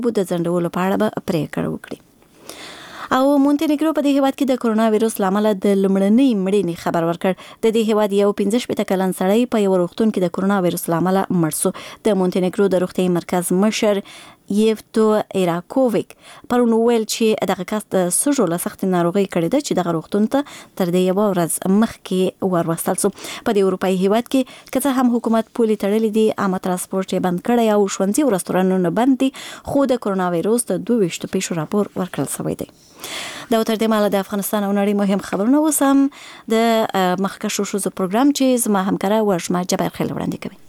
د ځنډولو په اړه به پریکړه وکړي. او مونټینیګرو په دې هیواد کې د کرونا وایروس لامل د لمړنۍ مړینې خبر ورکړ. د دې هیواد یو 15 کلن سړی په یو روغتون کې د کرونا وایروس لامل مړ شو. د مونټینیګرو د روغتي مرکز مشر یفتو ایراکوویک پرون ویل چې دغه کس د سږو له سختې ناروغۍ کړې ده چې دغه روغتون ته تر دې یوه ورځ مخکې وروستل شو. په دې اروپایي هیواد کې که څه هم حکومت پولې تړلې دي، عامه ترانسپورت یې بند کړی او ښوونځي او رستورانونه بند دي، خو د کرونا وایروس د 22 پیښو راپور ورکړل شوی دی. دا تر دې مهاله د افغانستان او نړۍ مهم خبرونه اوس هم د مخکښو ښځو پروګرام چې زما همکاره وژما جبر خیل وړاندې کوي.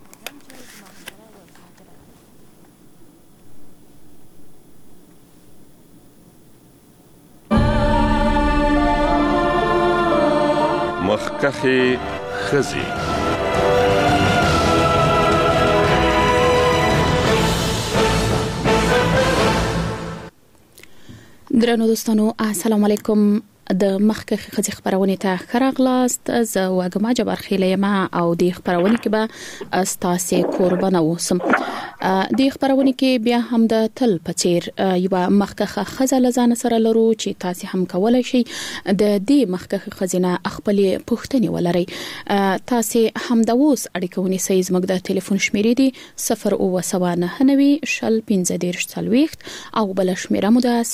مخکښې ښځې. درنو دوستانو السلام علیکم. د مخکښې ښځې خبرونې ته ښه راغلاست. زه وږمه جبر خیل یم او د خبرونې کې به ستاسې قربانه اوسم. د خبرونې کې بیا هم د تل په څیر یو مخکښه ښځه لزان سره لرو چې تاسو هم کولای شئ د دې مخکښه ښځې نه خپل پوښتنې ولرئ. تاسو هم د اوس اړیکه ونیسئ. زموږ د ټلیفون شمیرې دي 00990 شل 15 40 او بل شمیره مو ده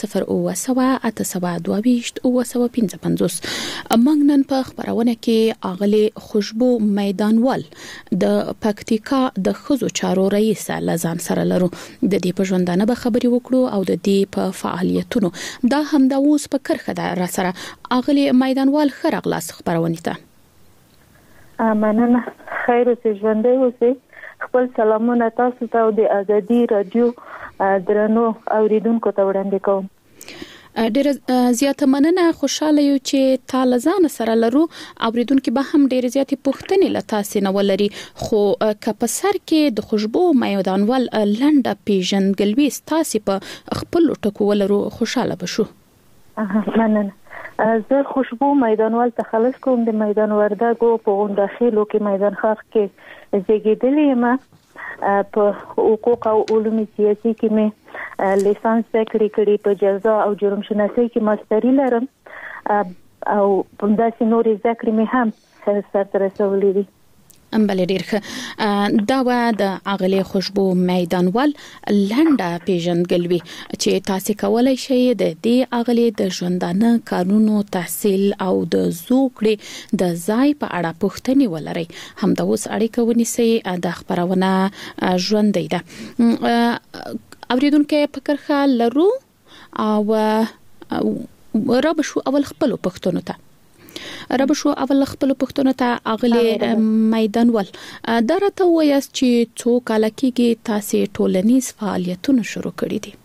00982 55. منګنن په خبرونه کې اغلی خوشبو میدانوال د پکتیکا د خزو چارو رئیس لزان سره لرو. د دې په ژوندانه به خبري وکړو او د دې په فعالیتونو. دا هم د اوس په کرخه ده را سره اغلی میدانوال خرغلاس خبرونه ته. مننه. خیر اوسې، ژوندۍ اوسې. خپل سلامونه تاسو ته او د ازادي رادیو درنو اوریدونکو ته وړاندې کوم. ډیر زیاته مننه. خوشاله یو چې تاسو ځان سره لرو. اوریدونکو به هم ډیر زیاتې پوښتنې له تاسو نه ولري، خو که په سر کې د خوشبو میدانوال لنډه پیژندګلوي تاسو په خپل ټکو ولرو خوشاله بشو. مننه. زه خوشبو میدانوال تخلص کوم د میدان وردګو په غونډخیلو کې میدان خاص کې زیږیدلې یم. په حقوق او علوم سیاسي کې مې لیسانس کړی په جزا او جرم شناسۍ کې ماستری لرم او په داسې نورې ذکر مې هم سره رسولې دي. بل ډیر ښه. دا و د اغلی خوشبو میدانوال لنډه پیژندګلوي چې تاسو کولای شئ د دې اغلی د ژوندانه قانونو تحصیل او د زوکړې د ځای په اړه پوښتنې ولرئ. هم د اوس اړیکه ونیسئ. د خبرونه ژوندۍ ده. اوریدونکو فکرخه لرو او رابشو اول خپل پښتون ته اغلی میدانوال دا راته وایاست چې څو کال کېږي تاسو ټولنیز فعالیتونه شروع کړی دي؟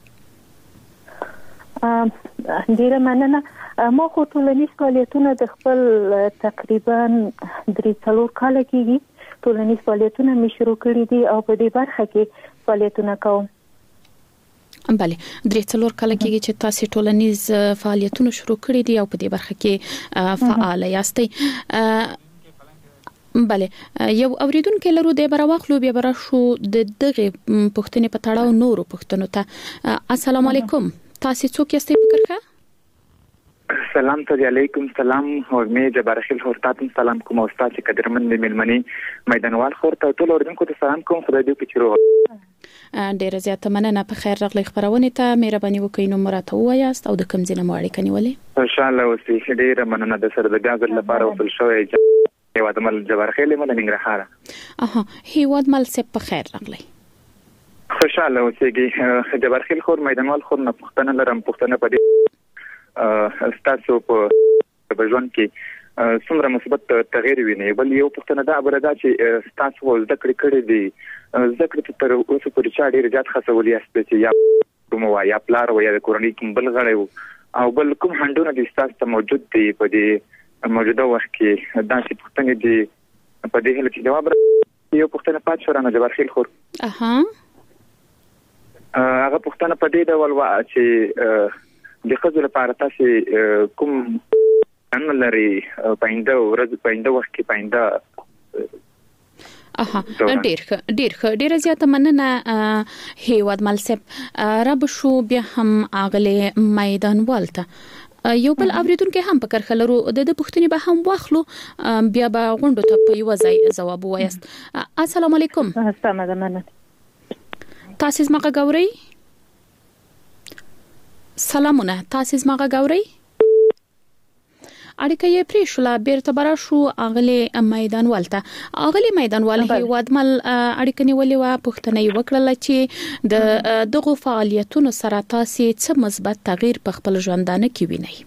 ډیره مننه. ما خو ټولنیز فعالیتونه د خپل تقریبا 3 کال کېږي ټولنیز فعالیتونه مې شروع کړی دي او په دې برخه کې فعالیتونه کوم. بله 3 کال کېږي چې تاسو ټولنیز فعالیتونه شروع کړی دي او په دې برخه کې فعال یاستئ. بله یو اوریدونکو لرو د براواخلو بیا براشو د دغه پښتنې په تړاو نورو پښتنو ته. السلام علیکم. تاسو څوک یاستئ فکرخه؟ سلام علیکم. سلام هورمه جبر خیل هورتاتم سلام کوم او تاسو قدرمن ملمنی میدانوال خورته ټول اوریدونکو ته سلام کوم. خدای دې پچرو. ډیر زیاته مننه. په خیر راغلی خبرونه ته مهرباني وکړئ نو مراته وایاست او د کوم ځای نه اړیکه نیولې. ان شاء الله اوسې ډیر مننه د سره د غاغل لپاره وصل شوی هیواد مل جبر خیل مل ننګرهار. هیواد مل سپ په خیر راغلی. خوشاله اوسېږي. جبر خیل خور میدانوال خور نه پښتنه لرم. پښتنه په دې تاسو په ژوند کې څومره مثبت تغیر ویني. بل یو پښتنه دا بردا چې تاسو زده کړې دي ذکر تر اوسه پورې چا ډیر زیات خاصولي است چې یا کوم یا پلار و یا د کورنۍ کوم بل غړی او بل کوم هندونه د تاسو موجود دي په دې موجوده وخت کې دا چې پښتنه دي په دې هله چې جواب یو پښتنه پات شورانه جبر خیل خور. هغه پښتنه په دې ډول وا چې د خزر لپاره تاسو کوم ان لري پاینده ورځ پاینده وخت کې پاینده ډیر زیاته مننه هیواد ملسب رب شو بیا هم اغله میدان والته یو بل اوریدونکو هم په کرخلرو د پښتني به هم واخلو بیا به غونډو ته په یو ځای جواب وایست. السلام علیکم. السلام علیکم. تاسو زما غوړی سلامونه تاسو زما غوړی اړیکه یې پریښوله بیرته برا شو اغله میدان والته اغله میدان وال هیواد مل اړیکه نیولې و پښتنه یو وکړه چې د دغه فعالیتونو سره تاسو څه مثبت تغییر په خپل ژوندانه کې وینئ؟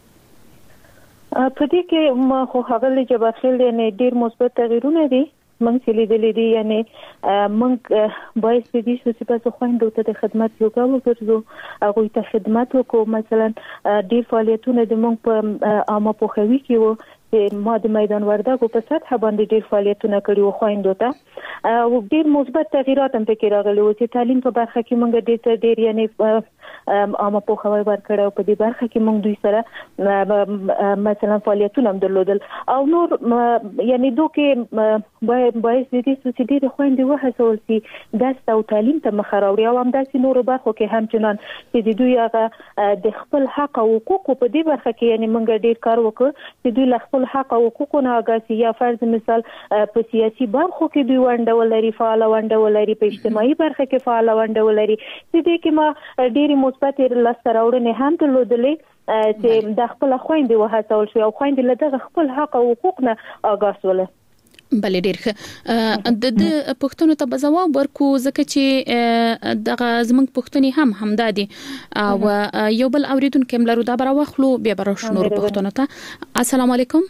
په دې کې ما خو هغه جبرخیل نه ډیر مثبت تغیرونه دي من چې لیدلې دي یعنی من باید دې څه په خويندو ته د خدمت یو کار وکړو هغه ته خدمت وکړو مثلا ډیر فعالیتونه د مونږ په عامه پوهاوي کې وو ما د میدان وردګو په سطح باندې ډیر فعالیتونه کړي وو خويندو ته او ډیر مثبت تغیرات هم پکې راغلي وو چې تعلیم په برخه کې مونږ ډیر یعنی عامه پوهاوی ورکړو په دې برخه کې مونږ دوی سره مثلا فعالیتونه هم درلودل او نور یعنی دوی باید دې څه دې خويندې وهڅول شي درس او تعلیم ته مخ راوړي او هم داسې نور برخو کې هم چنان چې دوی هغه د خپل حق او حقوق په دې برخه کې یعنی مونږ ډیر کار وکړ چې دوی له خپل حق او حقوقونه آگاهي یا فرض مثال په سیاسي برخو کې دوی ونډه ولري فعال ونډه ولري په اجتماعي برخه کې فعال ونډه ولري چې دې کې ما ډیر مثبت لاسته راوړنې هم درلودلې چې د خپل خويندې وهڅول شو او خويندې له دغه خپل حق او حقوق نه آگاه ول. بلې ډیر ښه د پښتنو ته جواب ورکو ځکه چې دغه زمنګ پښتني هم همدادي او یو بل اوریدونکو ملرو دا برا واخلو بیا برا شنور پښتنو ته. السلام علیکم.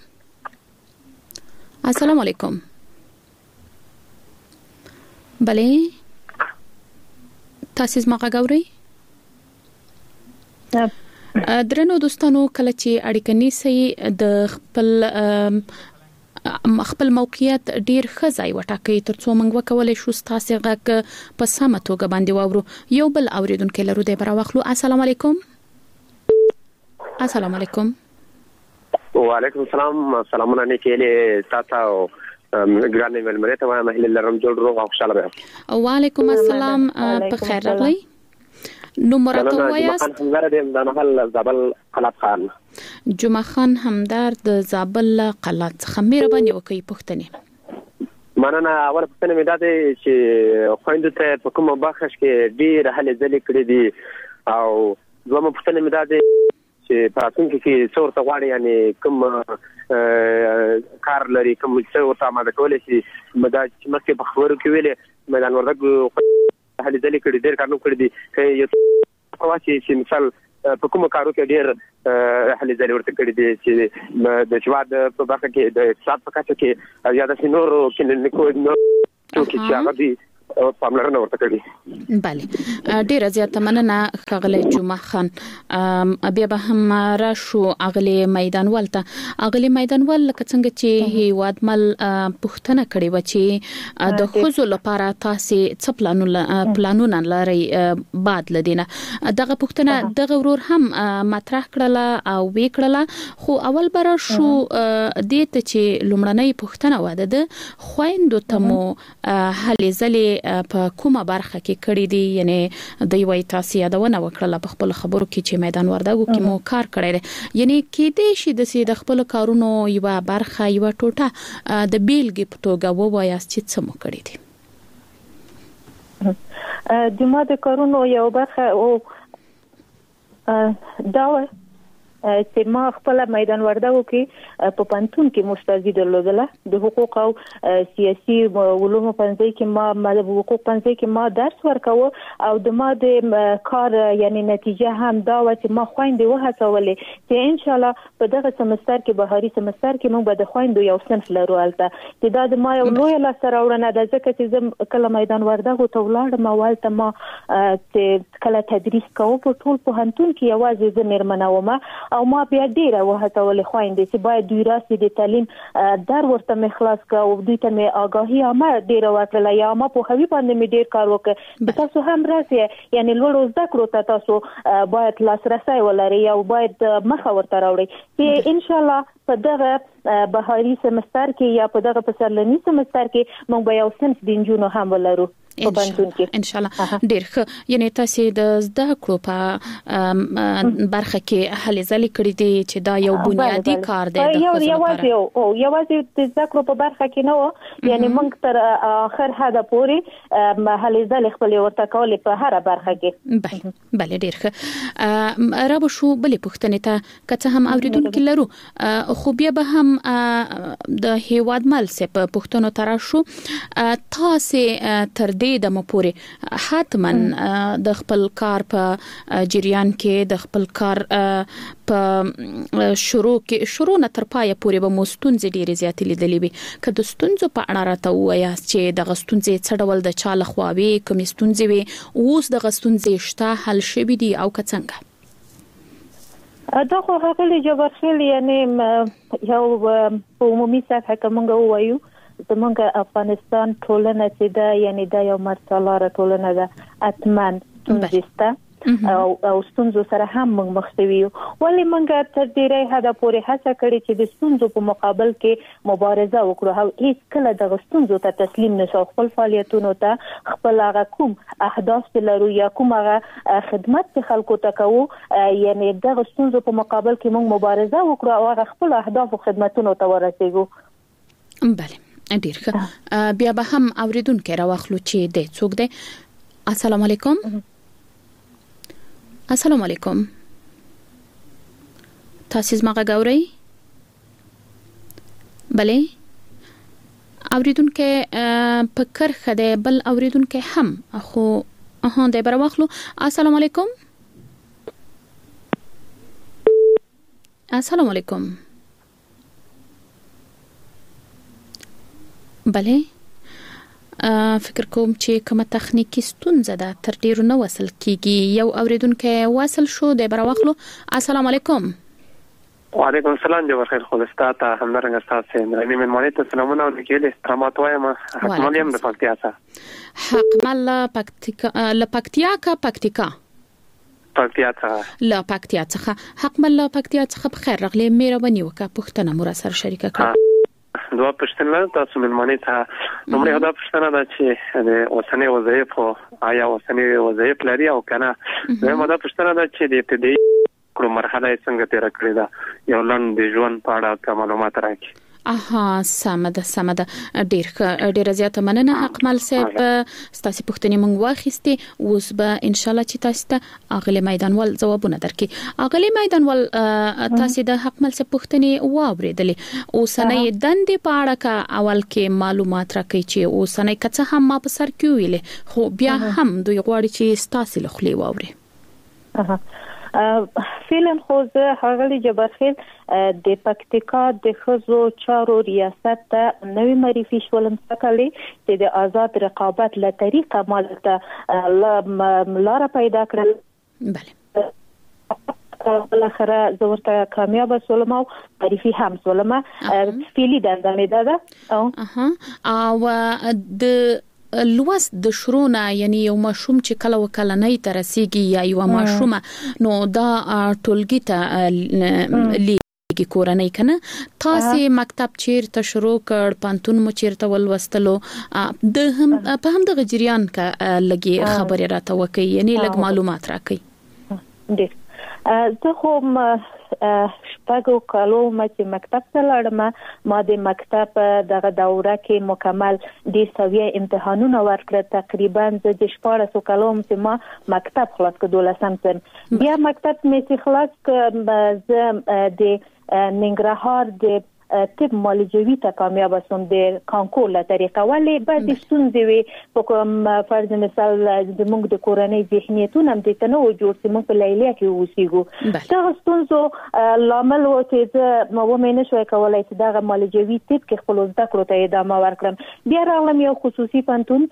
السلام علیکم. بلې تاسو زما غوړی درنو دوستانو کله چې اړیکه نیسي د خپل موقعیت ډیر ښه ځای وټاکي ترڅو موږ وکولای شو تاسو غږ په سمه توګه باندې واورو. یو بل اوریدونکو لرو دی برا واخلو. السلام علیکم. السلام علیکم. وعلیکم السلام. سلامونه نیکېله تاسو ګرانې ملمنه ته وایم هله لرم جوړ روغ او خوشاله یم. وعلیکم السلام په خیر راغلی. نو مراتو وایاست؟ همدار دیم د محل زابل قلات خان. جمعه خان همدار د زابل قلات خمیر باندې وکي پښتني. مننه اول پښتنه مې داده چې خويندو ته په کومه باخش کې ډیر هلې ځلې کړې دي او دومره پښتنه مې داده چې په راتلونکي کې څور ته غواړي یعنی کوم کار لري کوم څه ورته ماده کولای شي مدا چې مکه په خبرو کې ویلې میدان وردګ هلې ځلې کړې ډیر کارونه کړې دي چې یو کواسي چې مثال په کومه کارو کې ډیر هلې ځلې ورته کړې دي چې د شواد په برخه کې د اقتصاد په کچه کې یا د سينورو کې نو چې هغه دي پاملرنه ورته کړی. بله ډیر زیاته مننه خغلی جمعه خان. بیا به هم راشو اغلی میدان ولته اغلی میدان ول لکه څنګه چې هیواد مل پښتنه کړي و چې د خوځو لپاره تاسو څه پلانونه لري بعد لدینه دغه پښتنه دغه ورور هم مطرح کړله او وکړله خو اول برا شو دې ته چې لومړنۍ پښتنه واده ده خويندو تمو هلې ځلې په کومه برخه کې کړی دی یعنی د وای تاسو یادونه وکړه په خپل خبرو کې چې میدان وردګو کې مو کار کړی دی یعنی کې دې شي د خپل کارونو یو برخه یو ټوټه د بیلګې په توګه ووایاست چې څه مو کړی دي. د ما د کارونو یو برخه او دا چې ما خپل میدان وردګو کې په پنتون کې مستازي درلودله د حقوق او سیاسي علوم پنځه کې ما د حقوق پنځه کې ما درس ورکاوه او د ما د کار یعنی نتیجه هم دا و چې ما خويندې وهڅولې چې ان شاء الله په دغه سمستر کې بهاري سمستر کې موږ به د خويندو یو صنف لرو البته چې دا د ما یو لوی لاسته راوړنه ده ځکه چې زه کله میدان وردګو ته ولاړم اولته ما چې کله تدریس کوم په ټول پوهنتون کې یوازې زه مېرمنه وم او ما بیا ډیره وهڅولې خويندې چې باید دوی راسي د تعلیم در ورته مخلاص کا او دوی ته مې آگاهی ما ډیره ورکړه یا ما په خوي باندې مې ډیر کار وکړ تاسو هم راسي یعنی لوړ زده کړو ته تاسو باید لاسرسي ولري او باید مخه ورته راوړي چې ان شاء الله په دغه بهاري سمستر کې یا په دغه پسرلني سمستر کې موږ به یو صنف د انجونو هم ولرو ان شاء الله ډیر ښه یعنی تاسو د زده کړو په برخه کې هلې ځلې کړې دي چې دا یو بنیادی کار دی یوازې د زده کړو په برخه کې نه و یعنی موږ تر اخر حد پورې هلې ځلې خپل ورته کولې په هر برخه کې بله ډیر ښه را به شو بلې پوښتنې ته که هم اوریدونکو لرو خو بیا به هم د هیواد مل سه په پوښتنو تر شو تاسو تر د مپوري حتما د خپل کار په جریان کې د خپل کار په شروع نه تر پای پورې به مستونځ ډیره زیاتې لیدلې وي که د ستونزو په اړه راته وایي چې د غستونځ څه ډول د چاله خواوي کوم ستونزې وي اوس د غستونځ شته حل شوي دي او څنګه دا خو هغه جبرخیل یعنی یو په عمومي سطح کې مونږ وایو زمونږ افغانستان ټولنه چې دا یعنی دا یو مرسالاره ټولنه ده اتمن ستونزسته او ستونزو سره هم موږ مخ شوي ولی موږ تر ډیره حد پورې هڅه کړې چې د ستونزو په مقابل کې مبارزه وکړو او هیڅ کله د ستونزو ته تسلیم نشو خپل فعالیتونو ته خپل هغه کوم اهداف لرو یا کوم هغه خدمت چې خلکو ته کوو یعنی د ستونزو په مقابل کې موږ مبارزه وکړو او هغه خپل اهداف او خدمتونو ته ورسېږو بله ډیر ښه بیا به هم اوریدونکو راوخلو چې د څوک دی السلام علیکم السلام علیکم تاسو زما غاوري بله اوریدونکو په کرخه دی بل اوریدونکو هم خو د براوخلو السلام علیکم السلام علیکم بله فکر کوم چې کومه تخنیکی ستونزه ده تر ډیرو نه وصل کیږي یو اوریدونکو واصل شو د براوخلو السلام علیکم وعلیکم السلام جوړ خیر خو استاد همدارنګ استاد سین رنی من مونږ ته سلامونه او لیکل استرامات وایم حکمل يم د پکتیا څخه حکمل پکتیا لا پکتیا څخه حکمل پکتیا څخه بخیر راغلی مهرباني وکړه پښتنه مور سره شریکه کړه دوه پښتنه تاسو ملمنې ته نومره دا پښتنه ده چې د اوسنۍ وظایف او آیا اوسنۍ وظایف لري او کنه زموږ دا پښتنه ده چې د ابتدایي کړو مرحله څنګه تیر کړی دا یو لاند د ژوند په اړه معلومات راکړي سمده ډیر زیاته مننه حکمل صاحب ستاسو پوښتنې مونږ واخیستې اوس به ان شاء الله چې تاسو ته اغلی میدانوال ځوابونه درکړي اغلی میدانوال تاسو د حکمل صاحب پوښتنې واوریدلې اوسنۍ دندې په اړه کا اول کې معلومات راکړي چې اوسنۍ کڅه هم ما په سر کې ویلې خو بیا هم دوی غواړي چې تاسو له خلی واوري فعلا خو زه هغه جبرخیل د پکتیکا د خزو چارو ریاست ته نوې معرفي شولم سکلې چې د آزاد رقابت له طریقه مالته لار پیدا کړل بله بالاخره زه ورته کامیاب شولم او معرفي هم شولم فعلی دنده ده او د لوس د شروع یعنی یو ماشوم چې کله وکلنۍ ترسيږي یا یو ماشوم نو دا ټولګي ته لیږي کورنۍ کنه تاسو مکتب چیرته شروع کړ پانتون مو چیرته ولوستلو د هم په هم د جریان کا لګي خبره راته وکي یعنی لګ معلومات راکې ډېر زه خو شپږو کالو چې مکتب ته لاړم ما د مکتب دغه دوره کې مکمل د سویه امتحانونه ورکړه تقریبا د 14 کالو چې ما مکتب خلاص کړ 12 سم بیا مکتب مې خلاص کړ د ننګرهار د طب معالجوي ته کامیاب شوم د کانکور له طریقه ولی بعد ستونزې وي په کوم فرض مثال زموږ د کورنۍ ذهنیتونه هم د تنوع جوړ چې موږ په لیلیه کې اوسېږو دا ستونزو لامل و چې ما ومنه شوي کولای چې دا معالجوي طب کې خپل زده کړو ته ادامه ورکړم بیا راغلم یو خصوصي پانتون ته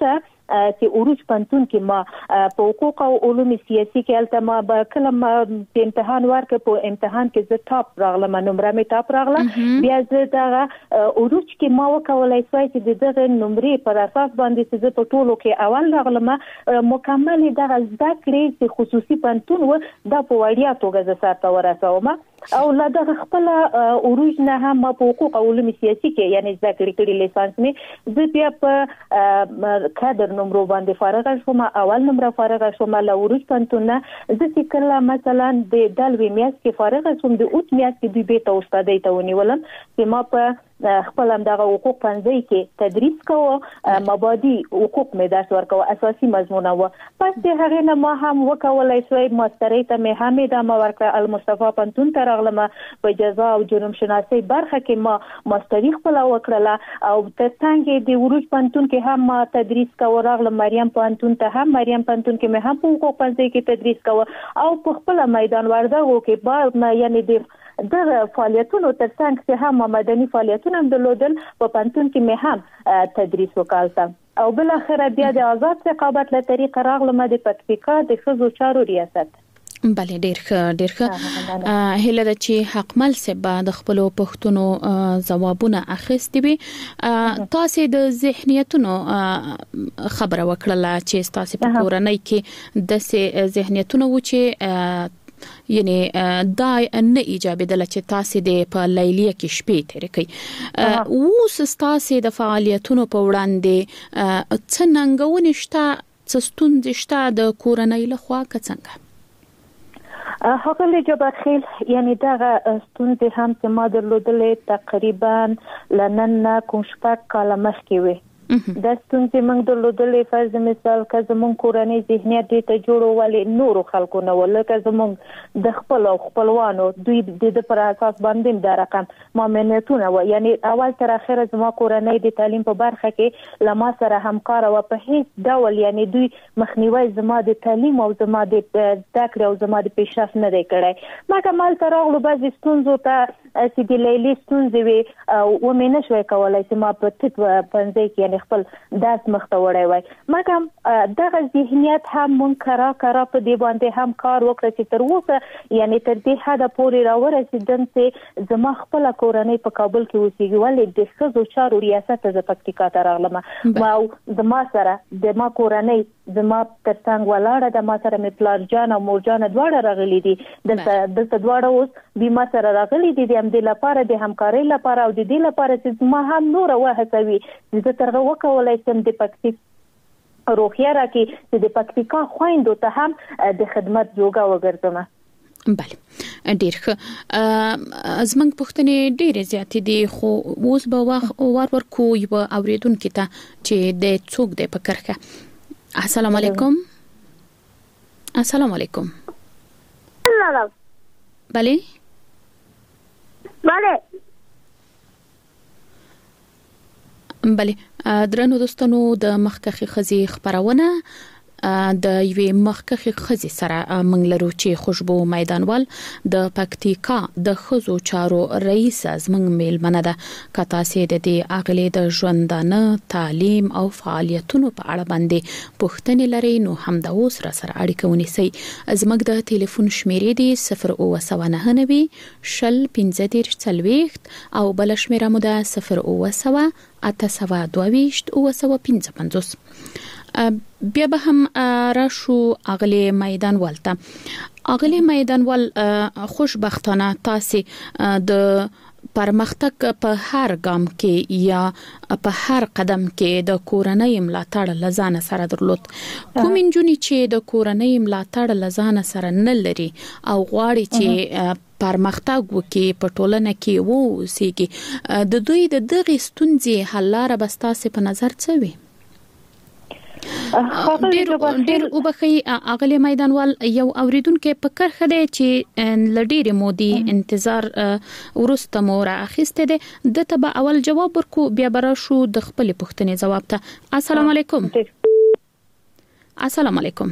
چې عروج پنتون کې ما په حقوق او علوم سیاسي کې الته ما به کلمه په امتحان ورکړ په امتحان کې زه ټاپ راغلم نمبر مې ټاپ راغله بیا زه دا عروج کې ما وکولای شوی چې دغه نمبرې پر اساس باندې چې زه په ټولو کې اول راغلم مکمل دغه ذکر چې خصوصي پنتون و دا په وړیا توګه زه سره ورسوم او لا دغه خپل عروج نه هم په حقوق او علوم سیاسي کې یعنی ذکر کړي لیسانس مې زه بیا په کادر نمبر باندې فارغ شوم اول نمبر فارغ شوم له عروج پنتون نه زه چې کله مثلا د دلوي میاس کې فارغ شوم د اوت میاس کې دوی به ته استادای ته ونیولم چې ما په خپل هم دغه حقوق پنځه کې تدریس کوو مبادی حقوق مې درس ورکوه اساسي مضمون و پس د هغه نه ما هم وکولای شوی ماستری ته مې هم د ورکړه المصطفی پنتون ته راغلم په جزا او جرم شناسي برخه کې ما ماستری خپل وکړه او ترڅنګ د عروج پنتون کې هم ما تدریس کوو راغلم مریم پنتون ته هم مریم پنتون کې مې هم په حقوق پنځه کې تدریس کوو او په خپل میدان وردګو کې با یعنی د فعالیتونو ترڅنګ چې هم مدني فعالیتونه درلودل په پنتون کې مې هم تدریس وکړم او بل اخر بیا د آزاد رقابت له طریقه راغلم د پکتیکا د ښځو چارو ریاست بله ډیر ښه هله د چې حقمل سبا د خپل پښتونو ځوابونه اخیستي وي تاسو د ذهنیتونو خبره وکړه چې تاسو په کورنۍ کې د ذهنیتونو و چې یعنی دا نه ایجابي د لچ تاسو د په لیلیه کې شپې تیر کوي اوس تاسو د فعالیتونو په وړاندې څنګهونه شته څستون شته د کورنۍ لخوا څنګه هغه له جبرخیل یعنی دغه ستونزې هم چې ما درلودلې تقریبا لنن کوم شپږ کاله مخکې وي د ستونزې موږ درلودلې فرض مثال که زموږ کورنۍ ذهنیت دې ته جوړولې نورو خلکو نه ولکه زموږ د خپل او خپلوانو دوی د پر اساس باندې دا رقم مامنیتونه و یعنی اول تر اخره زموږ کورنۍ د تعلیم په برخه کې لما سره همکار او په هیڅ ډول یعنی دوی مخنیوي زما د تعلیم او زما د ذکر او زما د پیشرفت نه دی کړی ما کمال تر اغلو بعض ستونزو ته چې د لیلی ستونزې وي او مې نشوي کولای چې ما په تت پنځه کې خپل داس مخته وړای وای مګم دغه ذهنیت هم مونږ کرا په دی باندې هم کار وکړ چې تر اوسه یعنی تر دې حد پورې راورسېدم چې زما خپل کورنۍ په کابل کې اوسېږي ولې د ښځو چارو ریاست ز پکتیکا ته راغلم ما زما سره د ما کورنۍ زما ترڅنګ ولاړه د ما سره مې پلار جان او مور جان دواړه راغلي دي دلته دواړه اوس بیمه سره راغلي دي د لپاره د همکارۍ لپاره او د دې لپاره چې ما هم نور وهڅوي چې ترغه وکولای شم د پکتیک روحیه راکې چې د پکتیکا خويندو ته هم د خدمت جوګه وګرځم بله ډیر ښه زمنګ پښتنې ډېر زیاتې دي خو اوس به ورکو یو اوریدونکو ته چې د څوک د پکرخه السلام علیکم السلام علیکم بله درنو دوستانو د مخکخي خزي خبرونه د یوې مخکخي خزي سره منګلرو چې خوشبو میدانوال د پکتیکا د خزو چارو رئیس ازمن میلمنه ده کتا سي د دې اغلي د ژوندانه تعلیم او فعالیتونو په اړه باندې پوښتنې لري نو هم د اوس را سره اړیکه ونیسي ازمګ د ټلیفون شمیرې دي 099 شل 15 او بل شمیره مو ده 0 822 955 بیا به هم راشو اغلی میدانوال ته اغلی میدانوال خوشبختانه تاسو د پرمختګ په هر ګام کې یا په هر قدم کې د کورنۍ ملاتړ لزانه سره درلود کوم انجونی چې د کورنۍ ملاتړ لزانه سره نه لري او غواړي چې پرمختګ وکي په ټولنه کې وو سیږي د دوی د دغه ستونزې حل لاره بستاسه په نظر څه وي ډېر وبخي اغلی میدانوال یو اوریدونکو په کرخه دی چې لډيره مودي انتظار ورسته مور اخیسته دی د تبع اول جواب ورکو بیا براشو د خپل پوښتنې جواب ته السلام علیکم السلام علیکم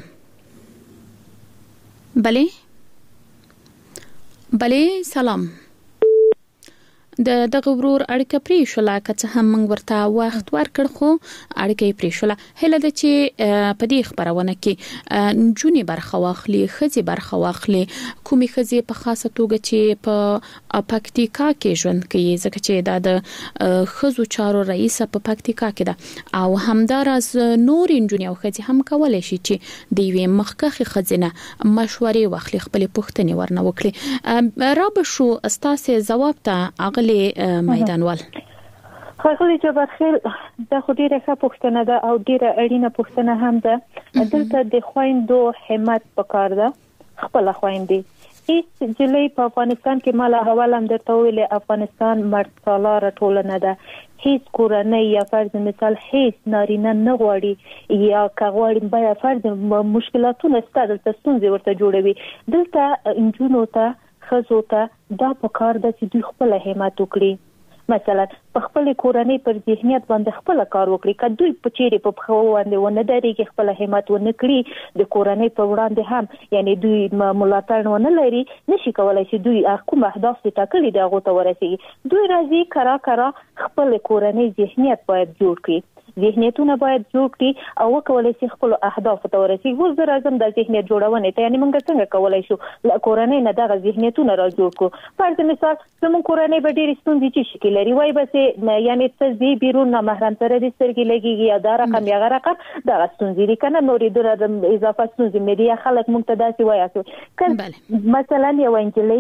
بله سلام د دغه ورور اړیکه پرې شو لا که هم موږ ورته وخت ورکړ خو اړیکه پرې شو هله د چې په دې خبرونه کې جونی برخه واخلي خزي برخه واخلي کومي خزي په خاصه توګه چې په پکتیکا کې ژوند کوي ځکه چې دا د خزو چارو رئیس په پکتیکا کې ده او همدارز نور انجونی او خزي هم کولای شي چې د وی مخکخي خزینه مشورې واخلي خپل پوښتنې ورنه وکړي را به شو استاسه جواب ته اغلی میدانوال خاغلی جبرخیل د خودی ښه پوښتنه ده او ډیره اړینه پوښتنه هم ده دلته د خويندو همت پکار ده خپل خويندې هیڅ جلې په افغانستان کې مال حواله هم درته ویلې افغانستان مرسالار ټولنه ده هیڅ کورنۍ یا فرض مثال هیڅ نارینه نه غواړي یا کغواړي بیا فرض مشکلاتونه ستاسو ستونزې ورته جوړوي دلته انجونو ته خزو ته دا پکار ده چې دوی خپل همت وکړي مثلا په خپل کورنۍ پر ذهنیت باندې خپل کار وکړي کله دوی په چیرې په خو باندې ونه درېږي خپل همت ونه کړي د کورنۍ په وړاندې هم یعنی دوی ملاتړ ونه لري نشي کولای چې دوی کوم اهداف ټاکلي دي هغه ته ورسیږي دوی راځي کرا خپل کورنۍ ذهنیت باید جوړ کړي ذهنیتونه باید جوړ کړي او وکولای شي خپل اهداف ته ورسیږي و زه راځم د ذهنیت جوړونه ته یعنی موږ څنګه کولای شو کورنۍ نه دغه ذهنیتونه را جوړ کړو فرض مثال زموږ کورنۍ به ډېر ستونزې چې شکل لري وای بس یعنی څه زی بیرون نه محرم سره د سترګې لګيږي یا دا رقم یا رقم دغه ستونزې لري کنه نورې د اضافه ستونزې مې دي خلک موږ ته داسې وایي کله مثلا یو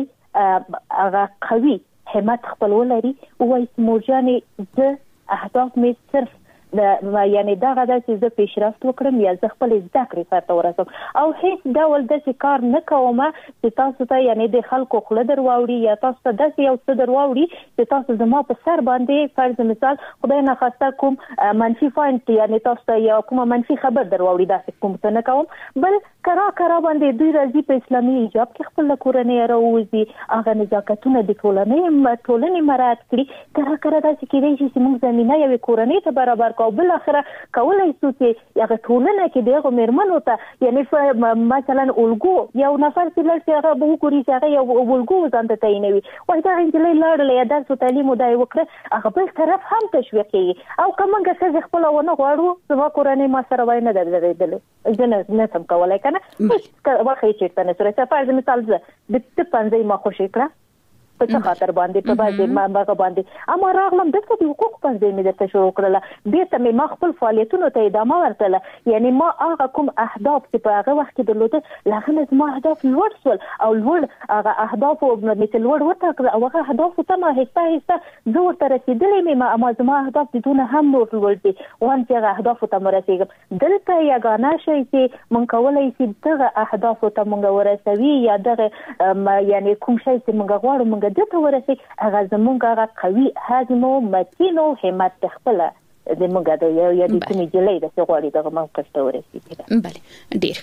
انجلۍ هغه قوي همت خپل ولري وای مورجانې ز اهداف مې صرف یعنی دا غدا چې زه پیشرفت وکړم یا زه خپل زده کړې سره ورسم او هیڅ ډول د کار نه کوم چې تاسو ته یعنی د خلکو خله درواوړي یا تاسو ته د یو څه درواوړي چې تاسو زما په سر باندې فرض مثال خدای نه خواسته کوم منفي پوینټ یعنی تاسو ته یو کوم منفي خبر درواوړي دا څه کوم څه نه کوم بل کرا باندې دوی راځي په اسلامي حجاب کې خپل کورنۍ راوځي هغه نزاکتونه د ټولنې مراعات کړي کرا دا چې کېږي چې موږ زمينه یو کورنۍ ته برابر او بل اخره کولای شو چې هغه ټولنه کې دغه مرمنو ته یعنی مثلا الګو یو نفر چې هغه به وګوري چې هغه یو الګو ځان ته تعینوي وای دا انجلۍ لاړل یا درس تعلیم ودای وکړه هغه بل طرف هم تشویق کوي او کومه څه خپل ونه غواړو زما کورنۍ ما سره وای نه درېدل زه نه سم کولای کنه واخې چې تنه سره فرض مثال زه د 15 ما خوشی کړه په څه خاطر باندې په باندې ما باندې اما راغلم دغه د حقوق باندې مې د تشویق کړل به ته ما خپل فعالیتونو ته ادامه ورکړه یعنی ما هغه کوم اهداف چې په هغه وخت کې درلوده لغه ما اهداف لوړ سول او لوړ هغه اهداف مثل لوړ وټاکل او هغه اهداف ته ما هیڅ زه ورته رسیدلې ما اما زما اهداف دونه هم نور لوړ دي وان چې هغه اهداف ته مرسېږم دلته یګانا شي چې مونږ کولای شي دغه اهداف ته مونږ ورسوي یا دغه یعنی کوم شي چې مونږ غواړو دته ورسي هغه زمونږ هغه قوي حزم او متین او همت خپل د موږ د یو د کومې جلې د څغوري دغه موقف ته ورسېږي بله ډیر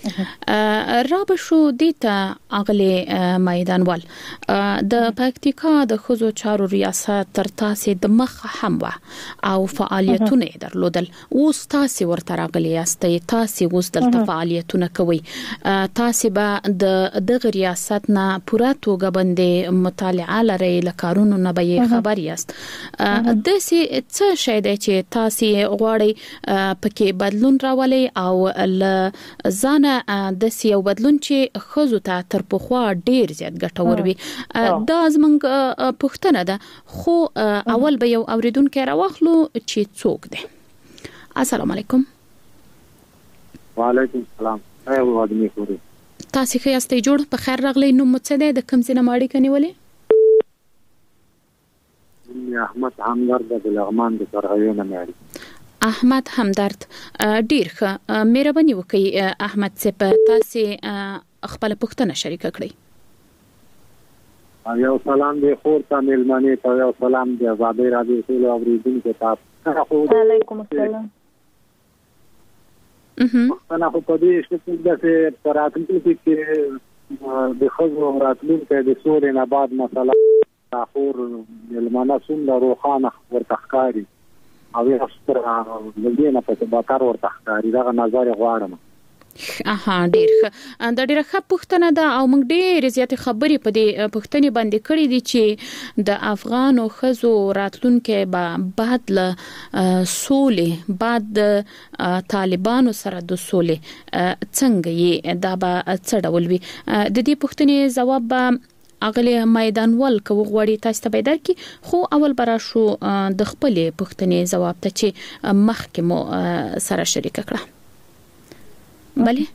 ښه را به شو دیتا اغلی میدانوال د پکتیکا د خزو چارو ریاست تر تاسو د مخ هم او فعالیتونه درلودل اوس تاسو ورته راغلی یاستئ تاسو اوس دلته فعالیتونه کوي تاسو به د ریاست نه پوره توګه باندې مطالعه لري لکارونو نه به خبر یاست د څه شی د تاسو غواړي پکې بدلون راولي او ځانه د یو بدلون چې خزو ته تر پخوا ډیر زیات ګټور وي دا زمونږ پوښتنه ده خو اول به یو اوریدونکو راوخلو چې څوک دی السلام علیکم وعلیکم السلام ایو ادمي خوري تاسو ښه یاستئ جوړ په خیر راغلی نو مڅ د کوم څه ماړی کنيولې احمد همدرد د لغمان د سرغیونه مې احمد همدرد ډیر ښه مهرباني وکړئ احمد صاحب تاسو خپل پوښتنه شریک کړئ یو سلام دی خور ته ملمنه ته یو سلام دی آزادۍ راډیو ټول اوریدونکو ته وعلیکم السلام انا خو په دې شکل چې پراتونکو کې د خزو راتلونکو د سورې نه بعد مثلا اخور ملمنه څومره روخانه ورته ښکاري او یو ستر لګینه په بکار ورته ښکاري دا نظر غواړم ډیر ښه د ډیره ښه پوښتنه ده او موږ ډیر زیات خبرې په دې پوښتنې باندې کړې دي چې د افغان او خزو راتلونکي بعد له سولې بعد د طالبانو سره د سولې څنګه یې دا به څه ډول وي د دې پوښتنې جواب به اغلی میدانوال کو غوړی تاسو ته پیدا کی خو اول برا شو د خپلې پوښتنې جواب ته چې مخکې مو سره شریک کړه بله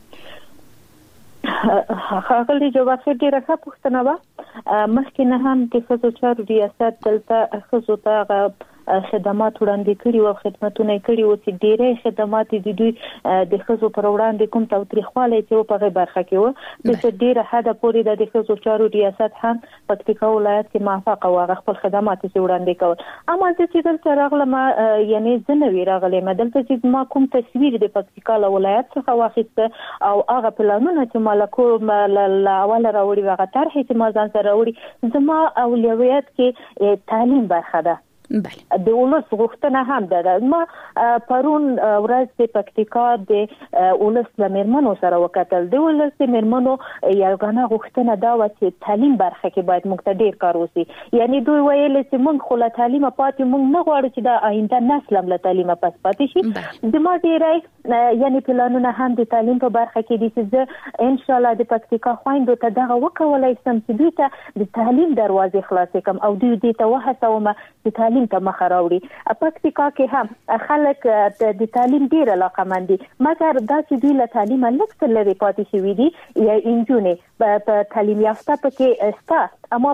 هغه جواب ډیره ښه پوښتنه وه مخکې نه هم د ښځو چارو ریاست دلته ښځو ته خدمات وړاندې کړي او خدماتونه کړي او چې ډیره خدمات د دوی د ښځو پر وړاندې کوم تاوتریخوالی چې په غیر برخه کې و چې ډیره حد پورې د ښځو چارو ریاست هم پکتیکا ولایت کې موافقه او خپل خدمات چې وړاندې کول اما چې دلته راغلم یعنی زنوي راغلم دلته چې ما کوم تصویر د پکتیکا ولایت څخه واخیسته او هغه پلانونه چې مالکو اول راوړي هغه طرح چې ما ځان سره راوړي زما اولویت کې تعلیم برخه ده بله د ولس غوښتنه هم ده ما پرون ورځ د پکتیکا د ولس لمرمنو سره وکتل د ولس لمرمنو یو غنا غوښتنه دا و چې تعلیم برخه کې باید موږ ته ډیر کار وشي یعنی دوی ویل چې موږ خو له تعلیم پاتې موږ نه غواړو چې د آینده نسل هم له تعلیم پاتې شي د ما ډیرای یعنی پلانونه هم د تعلیم په برخه کې دي چې زه ان شاء الله د پکتیکا خويندو ته دغه وکولای سم چې دوی ته د تعلیم دروازې خلاصې کم او دوی دې ته وهڅوم چې تعلیم ته مخ راوړي پکتیکا کې هم خلک د تعلیم ډیر علاقمند دي مګر دا چې دوی له تعلیم لکه لري پاتې شوی دي یا انجونې په تعلیم یافته پکې استا اما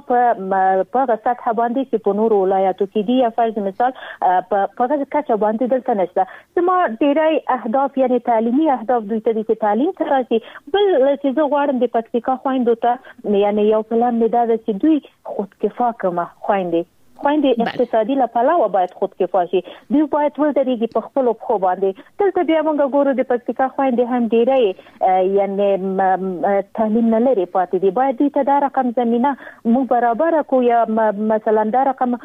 په سطح باندې چې په نورو ولایتو کې دي یا فرض مثال په هغه کچه باندې دلته نشته زما ډیرای اهداف یعنی تعلیمي اهداف دوی ته د تعلیم تراسي بل چې زه غواړم د پکتیکا خويندو ته یعنی یو پلان مې دا چې دوی خودکفا کومه خويندې اقتصادي لپاره باید خودکفا شي دوی باید ولدريږي په خپل خو باندې دلته بیا موږ ګورو د پکتیکا خويندې هم ډیرای یعنی تعلیم نه لري پاتې دي باید دوی ته دا رقم زمينه مو برابر کو یا مثلا دا رقم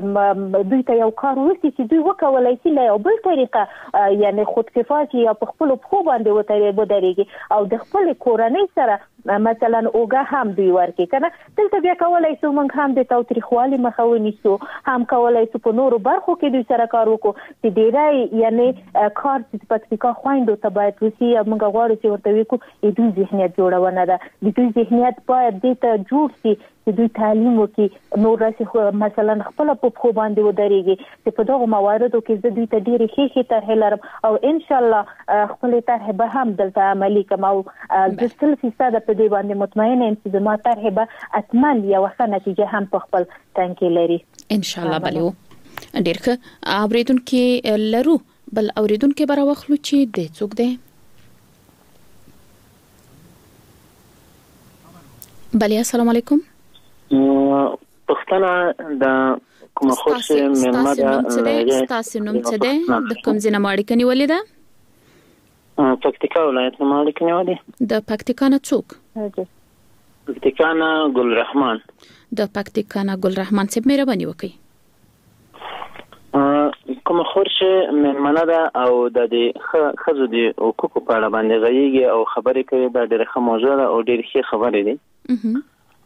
دوی ته یو کار وکړي چې دوی وکولای شي له بل طریقه یعنی خودکفا شي یا په خپل خو باندې ودرېږي او د خپل کورنۍ سره مثلا اوګه هم دوی ورکی کنه دلته بیا کولای شو موږ هم د تاوتریخوالي مخاوني سو هم کولای شو په نورو برخو کې دوی سره کار وکړو چې ډیرای یعنی کار چې پکتیکا خويندو ته باید وسی موږ غواړو چې ورته وکړو دوی ذهنیت جوړونه ده دوی ذهنیت باید د ته جوړ شي چې دوی تعلیم وکړي نو راځي مثلا خپل په خو باندې ودرېږي چې په دغه مواردو کې زه دوی ته ډیره ښه طرح لرم او ان شاء الله خپل طرح به هم دلته عملي کوم او د 100% په دې باندې مطمئن یم چې زما طرح به اتمن یو ښه نتیجه هم په خپل تنکي لري ان شاء الله بلو ډیر ښه اوریدونکو لرو بل اوریدونکو برا وخلو چې د څوک دی بله السلام علیکم پښتنه د کومه خوشي مېلمه ده تاسو نوم څه ده د کوم ځای نه ماړی کني ولیدا پکتیکا ولایت نه ماړی کني ولې د پکتیکا نه څوک پکتیکا نه ګل رحمان د پکتیکا نه ګل رحمان صاحب مهرباني وکړئ کومه خوشي مېلمه ده او د دې خزو دي او کوکو په اړه باندې غږیږي او خبرې کوي دا ډېر ښه موضوع ده او ډېر ښه خبرې دي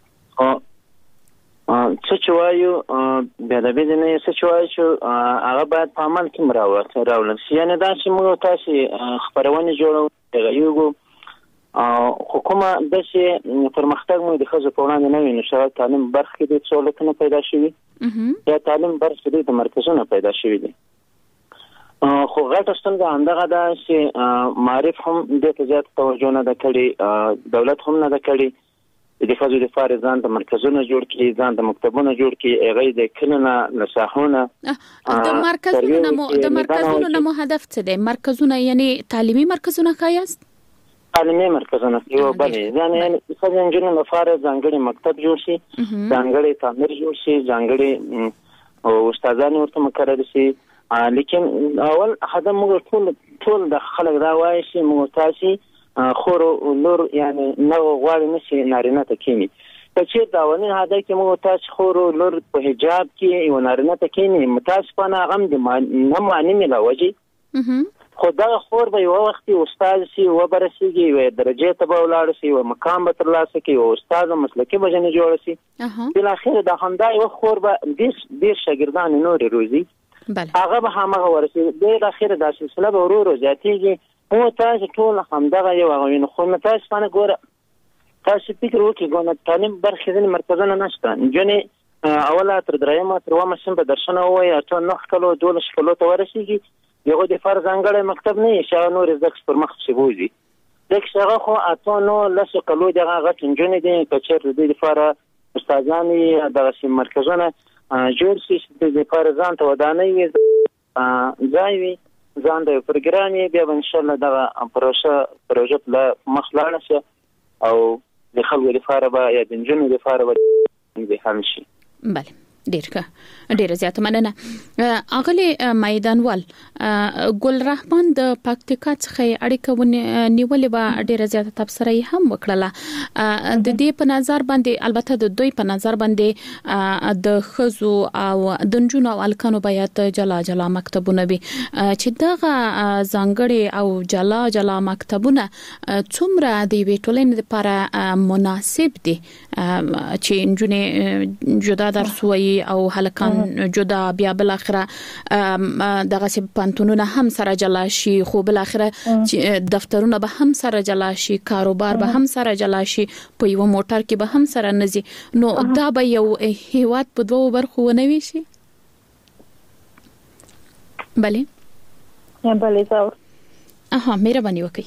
څه چې وایو بیا د دې نه څه چې وایو چې هغه باید په عمل کې راوړل شي یعنی دا چې موږ تاسو خبرونه جوړو یو حکومت د چې پرمختګ مو د خزو په وړاندې نه ویني چې تعلیم برخه کې د څولتنه پیدا شوي یا تعلیم برخه کې د مرکزونو پیدا شوي دي خو غټه ستونزه همدغه ده چې معرف هم د زیات توجه نه کړي دولت هم نه کړي د خزو د فارزان د مرکزونو جوړ کړي ځان د مکتبونو جوړ کړي هغه د کلنه نصاحونه د مرکزونو نمو هدف څه دی مرکزونه یعنی تعلیمي مرکزونه خاص تعلیمي مرکزونه یو بلې یعنی څنګه انجنونو لپاره ځانګړي مکتب جوړ شي ځانګړي تعمیر جوړ شي ځانګړي او استادان ورته مقرر شي لیکن اول هدا موږ ټول د خلک دا وایي چې موږ تاسو خور نور یعنی نو غواړي نشي نارینه ته کینی په چې دا ونه هدا کې موږ تاسو خور نور په حجاب کې یو نارینه ته کینی متاسفانه غم د نه معنی ملوجي خو دا خور به یو وخت استاد سي و برسيږي و درجه ته به ولاړ سي و مقام به ترلاسه کوي او استاد مسلکي به جن جوړ سي بل اخر د همدا یو خور به ډیر شاګردان نور روزي هغه به هغه ورسي د اخر د سلسله به ورو زیاتېږي او تاسو ټول همدغه یو غوښنه خو تاسو باندې ګوره تاسو فکر وکړئ ګونه تعلیم برخې ځنې مرکزونه نشته جنې اوله تر درېمه تر اومه سم په درشنه وای اته 9 کلو 12 کلو ته ورسیږي یو د فرض انګړې مکتب نه شي نور زده پر مخ شي بوزي دغه هغه خو اته 9 کلو دغه غټ جنې دي په چیرته د لپاره استادانې دغه مرکزونه جوړ شي د لپاره ځان ته ودانې وي ځای ځان د پروګرامي بیا ان شاء الله دغه پروژه له مخ لاړ شي او د خلکو لپاره به یا د جنونو لپاره به هم شي. بله ډیر زیات مننه. اغلی میدانوال ګل رحمان د پکتیکا څخه اړیکه نیولې و ډیر زیات تبصره هم وکړه. د دې په نظر باندې البته د دوی په نظر باندې د خزو او د جنونو او الکانو باید جلا مکتبونه وي چې دغه ځانګړي او جلا مکتبونه څومره د ویټولین لپاره مناسب دي چې جنونو جدا درس وایي او هلکان جدا بیا بل اخره دغه سي پانتونونه هم سره جلا شي خو بل اخره دفترونه به هم سره جلا شي کاروبار به هم سره جلا شي په یو موټر کې به هم سره نزي نو دا به یو هیواد په دوه برخو ونوي شي. بله زاور مهرباني وکړئ.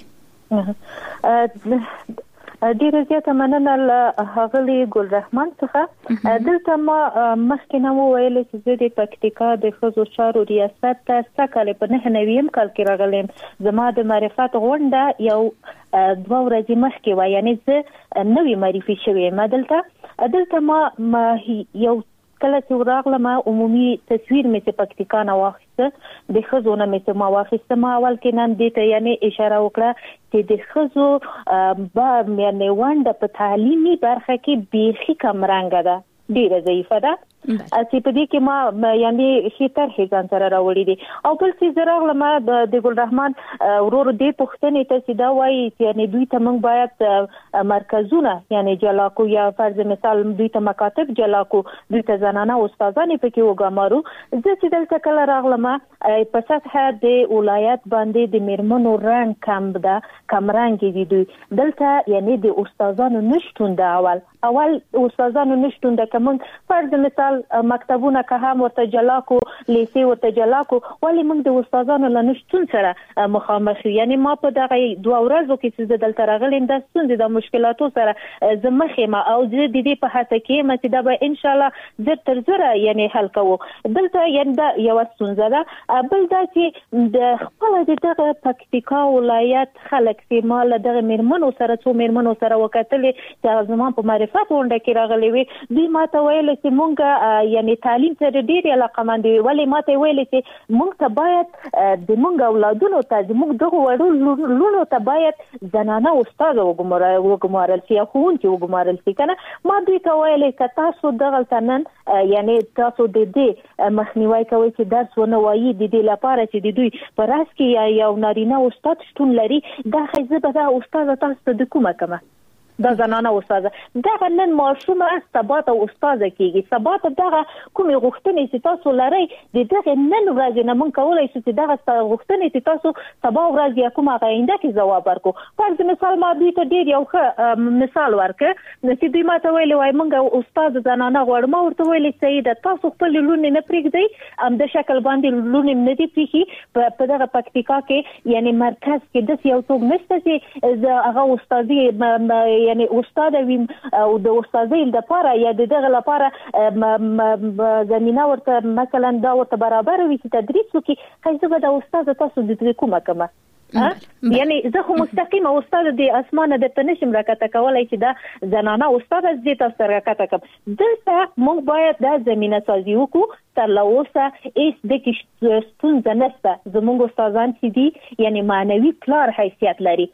ډیره زیاته مننه هغلی ګل رحمان څخه. دلته ما مخکې نو ویل چې زه د پکتیکا د خزو چارو ریاست ته سکهاله په 99 کال کې راغلم. زما د معرفت غونډه یو 2 ورځې مخکې و یعنی زه نوې معرفي شوې ما دلته ما یو کله چې راغلم عمومي تصویر مې په پکتیکا نه واخیسته د خزو نه مې ما واخیسته. ما اول کې نن دې ته یعنی اشاره وکړه چې د خزو یعنی ونده په تعلیمي برخه کې بیخي کم رنګ ده ډیره ضعیفه ده چې په دې کې ما یعنی هیتر ځان سره راوړی دي. او بل څه زراغله ما د ګل رحمان ورور دې پښتنې ته چې دا وایي چې یعنی دوی ته موږ باید مرکزونه یعنی جلا کو یا فرض مثال دوی ته مکاتب جلا کو دوی ته زنانه استادان پکې وګمارو. زه چې دلته کله راغله ما په سطح د ولایت باندې د میرمنو رنګ کم ده کم رنګ دي دوی دلته یعنی د استادانو نشټون ده اول استادانو نشټون ده کوم فرض مثال مکتبونه که هم ورته جلا کو لیسي ورته جلا کو ولی موږ د استادانو لنشتون سره مخامخ یعنی ما په دغه 2 ورځو کې چې دلته راغلم د ستونزې د مشکلاتو سره زمخه ما او د دې په هڅه کې ما چې دا به ان شاء الله زر تر زر یعنی حل کوو. دلته یعنی دا یو ستونزه ده. بل دا چې د خپل دغه پکتیکا ولایت خلک چې مال دغه میرمنو سره څو میرمنو سره وکټلې چې زمون په معرفت ونده کې راغلي وي دوی ماته ویل چې مونږ یعنی تعلیم سره ډیر علاقمند دي ولی ماته ویل چې مونږ ته باید د مونږ اولادونو ته مونږ دغه وړو لونو ته باید زنانه استاد وګمارل شي خو چې وګمارل شي کنه. ما دوی ته ویل چې تاسو دغه تنن یعنی تاسو د دې مخنیوي کوي چې درس ونه وایي د دې لپاره چې د دوی پر راس کې یو نارینه استاد شتون لري دا خیزه به استاد تاسو د کومه کمه دا زنانه استاد دغه نن ماشومه ثبات او استاد کیږي ثبات دغه کومې غوښتنې چې تاسو لري د دغه نن ورځې نه مونږ کولای شو چې دغه غوښتنې چې تاسو سبا ورځ یا کومه غینده کې جواب ورکو. فرض مثال ما دوی ته ډیر یو مثال ورکړ چې دوی ماته ویل وای مونږ استاد زنانه غواړم ورته ویل سیده تاسو خپل لونه نه پریږدئ ام د شکل باندې لونه نه دی پریږي په دغه پکتیکا کې یعنی مرکز کې د یو څوک نشته چې هغه استادي یعنی استاد ویم او د استادۍ لپاره یا دغه لپاره زمينه ورته مثلا دا ورته برابر وي چې تدریس وکي خیزه د استاد تاسو د کومه یعنی زه خو مستقیم استاد د اسمانه د تنشم راکته کولای چې دا زنانه استاد دې تاسو سره راکته کوم دلته موږ باید د زمينه سازي وکړو تر لوسه هیڅ د ستونزه نشته. زموږ استادان چې دي یعنی معنوي پلار حیثیت لري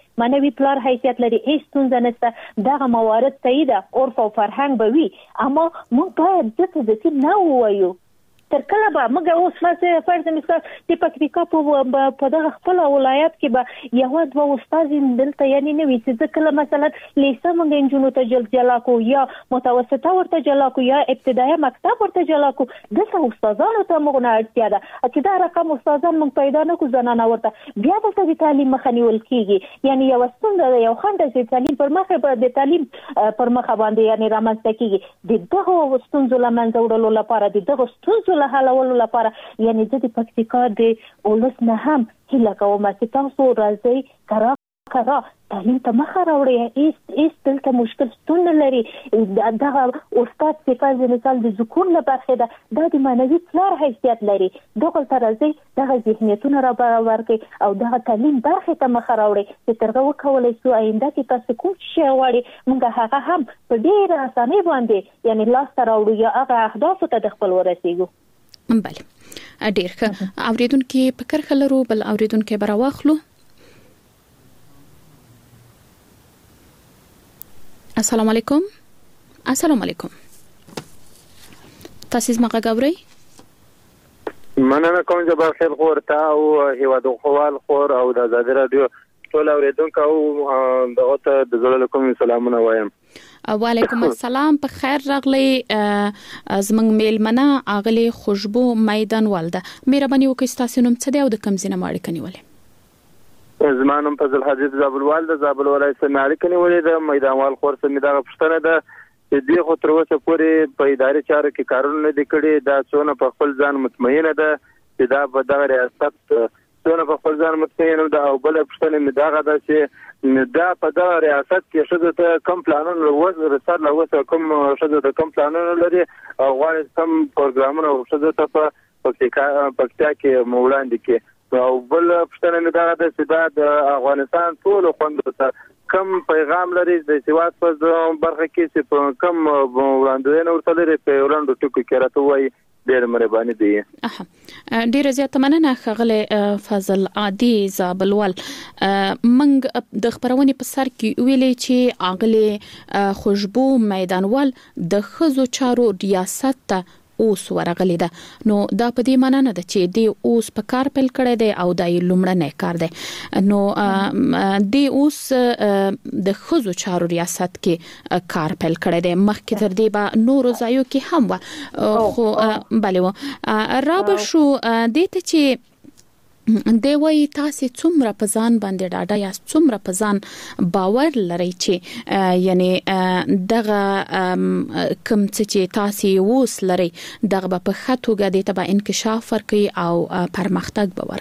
هیڅ ستونزه نشته. دغه موارد صحیح ده عرف او فرهنګ به وي اما موږ باید د دې نه وایو تر کله به موږ اوس مثلا فرض مثال چې پکتیکا په دغه خپل ولایت کې به یو دوه استاد دلته یعنی نه وي چې کله مثلا لیسه موږ انجونو ته جلا کو یا متوسطه ورته جلا کو یا ابتدایي مکتب ورته جلا کو دغه استادانو ته موږ نه اړتیا ده چې دا رقم استادان موږ پیدا نه کو زنانه ورته بیا د تعلیم مخ نیول کیږي یعنی یو ستونزه یو خنډ چې تعلیم پر مخ د تعلیم پر مخ باندې یعنی رامنځته کیږي دغه ستونزو لمنځه وړلو لپاره دغه ستونزو له حلولو لپاره یعنی د پکتیکا د اولس نه هم هیله کوم چې تاسو راځي کرا تعلیم ته مخ راوړي ایست دلته مشکل ستون لري دغه استاد په فرض مثال د ذکر له برخه ده د معنوي پلار حیثیت لري دغه ترځي دغه ذهنیتونه را برابر کوي او دغه تعلیم برخه ته مخ راوړي چې ترغه وکولای شو آینده کې تاسو کوم شی غواړي موږ هغه هم په ډیره اسانه باندې یعنی لاس ته راوړو یا هغه اهداف ته د خپل ورسیږو بله ډیر ښه اوریدونکو په کرخه لرو بل اوریدونکو برا واخلو السلام علیکم تاسو زما غاوري مننه کوم جبار خیر خور ته او هیواد خوال خور او د آزاد رادیو ټول اوریدونکو او دغه ته د زړه کوم سلامونه وایم وعلیکم السلام په خیر راغلی زمنګ میلمنه اغلی خوشبو میدان والده مهرباني وکړئ تاسو نوم څه دی او د کوم ځای نه ماړی کنیولې زمانم فضل حجت زابلوال د زابل ولایت سماړي کنیولې د میدانوال خور سمې دغه پښتنه ده چې دی خو تر اوسه پورې په اداري چارو کې کارونه نه دي کړي دا څونه په خپل ځان مطمئنه ده چې دا په دغه ریاست څونه په خپل ځان مطمئنه ده او بل پښتنه مې دغه ده چې دا په دغه ریاست کې شته ته کم پلانونه رسال لوسه کوم شته د کم پلانونه لري او غواړي کم پروګرامونه شته ته په پکتیا کې مولاند کې او بل پښتنه مې دغه ده چې دا د افغانستان ټول خوندو ته کم پیغام لري د سیاست په برخه کې چې په کم وړاندوینه ورته لري په وړاندو ټکو کې راته وایي ډېر مهرباني دي ډېر زیاته مننه خغله فضل عادي زابلوال منګ د خبرونه په سر کې ویلې چې اغله خوشبو میدانوال د خزو چارو ریاست ته اوس ورغلی ده نو دا په دې معنی نه ده چې دی اوس په کار پیل کړی دی او دای لومړنی کار دی نو دی اوس د خزو چارو ریاست کې کار پیل کړی دی مخکې تر دې به نورو ځایو کې هم خو بله و رابه شو دې ته چې دی وای تاسو څومره په ځان باندې ډاډه یا څومره په ځان باور لرئ چې یعنی دغه کوم چې تاسو اوس لرئ دغه په خطوګه د تبع انکشاف ورکي او پرمختګ به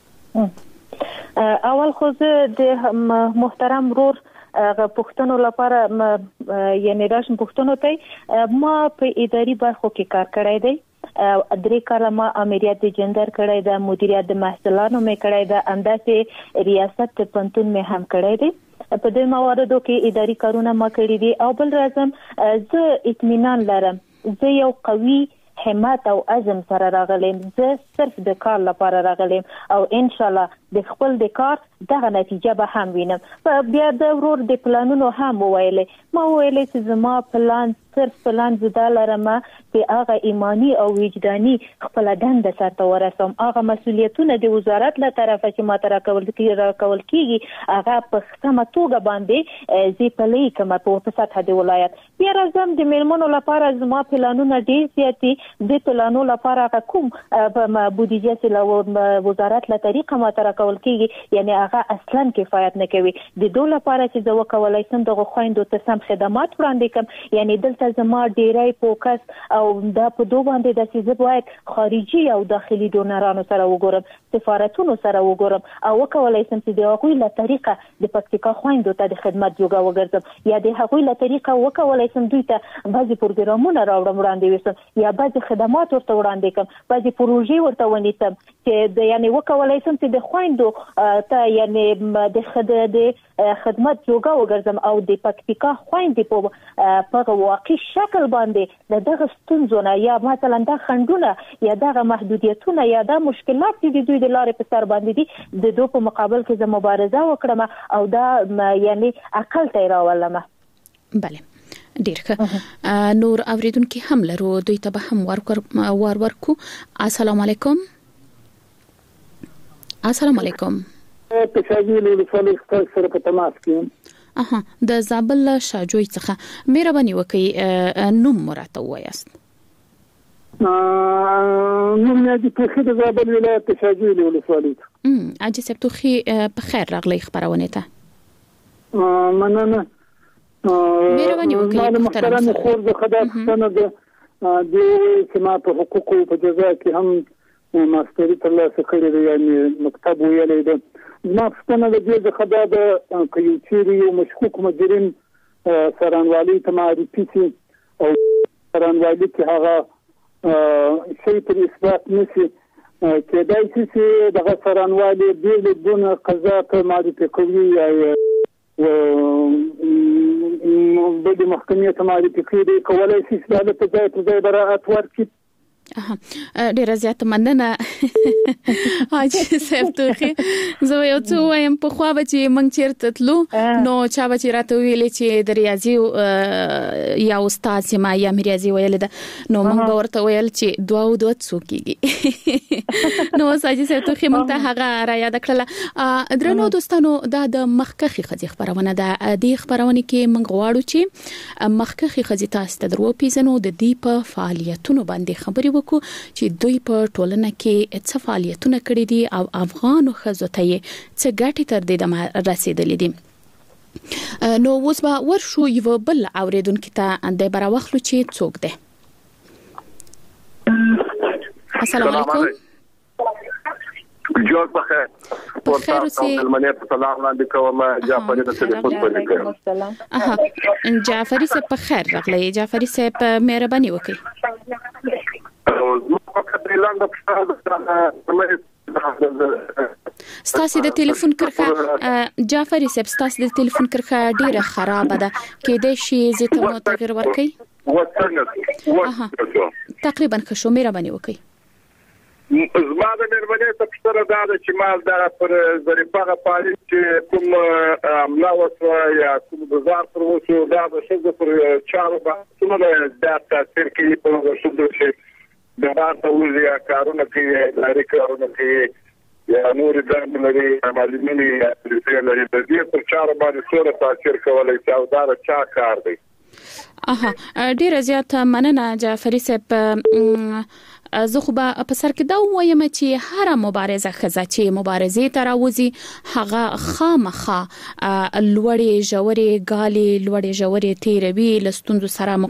ورکي اول خو د محترم رور پښتنو لپاره یعنی راشم پښتنو ته ما په اداري برخو کې کار کړی دی درې کاله ما امریت د جندر کړی دا مدیریت د محصولاتو مې کړی دا انداسه ریاست پنتون مې هم کړی دی په دې مواردو کې اداري کارونه ما کړی دي او بل راځم زه اطمینان لرم زه یو قوي همت او عزم سره راغلم زه صرف د کار لپاره راغلم او ان شاء الله د خپل د کار دغه نتیجه به هم وینم بیا د ورور د پلانونو هم وویلې ما ویلې چې زما پلان صرف پلان زده لرم چې هغه ایمانی او وجداني خپل دنده سره ورسوم هغه مسولیتونه د وزارت له طرفه چې ما تر کول کیږي هغه په سمه توګه باندې زی پلي کوم په سطح د ولایت بیا راځم د میلمنو لپاره زما پلانونه ډیر زیاتی د پلانونو لپاره کوم بودیجه چې وزارت له طریقه ما تر کول کیږي یعنی هغه اصلا کفایت نه کوي د دوه لپاره چې زه وکولای شم دغه خويندو ته سم خدمات وړاندې کوم یعنی دلته زما ډیرای فوکس او دا په دوه باندې د چې زه باید خارجي او داخلي ډونرانو سره وګورم سفارتونو سره وګورم او وکولای شم چې د هغوی له طریقه د پکتیکا خويندو ته د خدمت جوګه وګرځم یا د هغوی له طریقه وکولای شم دوی ته بعضي پروګرامونه راوړم وړاندې وسم یا بعضي خدمات ورته وړاندې کوم بعضي پروژې ورته ونیسم چې د یعنی وکولای شم چې د خويندو ته یعنی د خدمت جوګه وګرځم او د پکتیکا خويندې په واقعي شکل باندې دغه ستونزونه یا مثلا د خندونه یا دغه محدودیتونه یا د مشکلات چې دوی د لارې په سر باندې دي د دوی په مقابل کې زه مبارزه وکړم او دا یعنی عقل ته راولم بله ډیر ښه نور اوریدونکو هم لرو دوی ته به هم ورکو السلام علیکم السلام علیکم تشاجیل ولسوالۍ سره په تماس کې د زابل شاجوی څخه مهرباني وکړئ نوم مراته وایاست نوم یې د توخي د زابل ولایت تشاجیل ولسوالۍ اجي سب توخي په خیر راغلی خبرونه ته مننه مهرباني وکړئ محترم خور د خدای څخه د سما په حقوقو په جزا کې هم ماستری ترلاسه کړی دی یعنی مکتب ویلې ده ما څنګه د دې د خدای د کیوچيري یو مشکوک مجرم سرانوالي ته معرفي شي او سرانوالي کې هغه شی پر اثبات نشي کېدای شي چې د سرانوالي د دون قضا ته معرفي کوي یا د محکمې ته معرفي کوي کولای شي چې د ځای براءت ورکړي ډیر زیات مننه حاجی صاحب توخي زه یو څه وایم په خوا به چې مونږ چیرته تلو نو چا به راته ویلې چې د ریاضي یا استاد سیما یا ریاضي ویل ده نو مونږ به ورته ویل چې دوا او دوه څوکيږي نو حاجی صاحب توخي مونږ ته هغه را یاد کړل درنو دوستانو دا د مخکخي خزي خبرونه ده د خبرونه کې مونږ غواړو چې مخکخي خزي تاسو ته درو پیژنو د دې په فعالیتونو باندې خبري وکړو چې دوی په ټولنه کې څه فعالیتونه کړې دي او افغانو ښځو ته یې څه ګټې تر دې رسیدلې دي نو اوس به ورشو یو بل اوریدونکو ته د براوخلو چې څوک ده السلام علیکم جوړ بخیر بخیر اوسئ المنیت سلام علیکم کوم جعفری د ټلیفون په لیکه جعفری صاحب په خیر راغلی جعفری صاحب مهرباني وکړئ ستاسو د ټلیفون کرخه جعفری صاحب ستاسو د ټلیفون کرخه ډیره خراب ده کېدای شي زه ته مو تغیر ورکړئ تقریبا خشو مهرباني وکړئ زما د مهرباني ته پښتنه ده چې مال دا پر ظریفه پالي چې کوم عمله وسو یا کوم گزار پر وسو دا د شګو پر چارو باندې د تاثیر کوي په شګو چې د راته وزیا کارونه کوي لاري کارونه کوي یا نور د لري معلومي یا د دې پر چارو باندې څوره تاثیر کولای شي او دا چا کار دی ډیر زیات مننه جعفری صاحب زه خو په سر کې دا وایم چې هر مبارزه خزه چې مبارزې ته راوځي هغه خامخه لوړې جوړې غالي لوړې جوړې تیروي لستوندو سره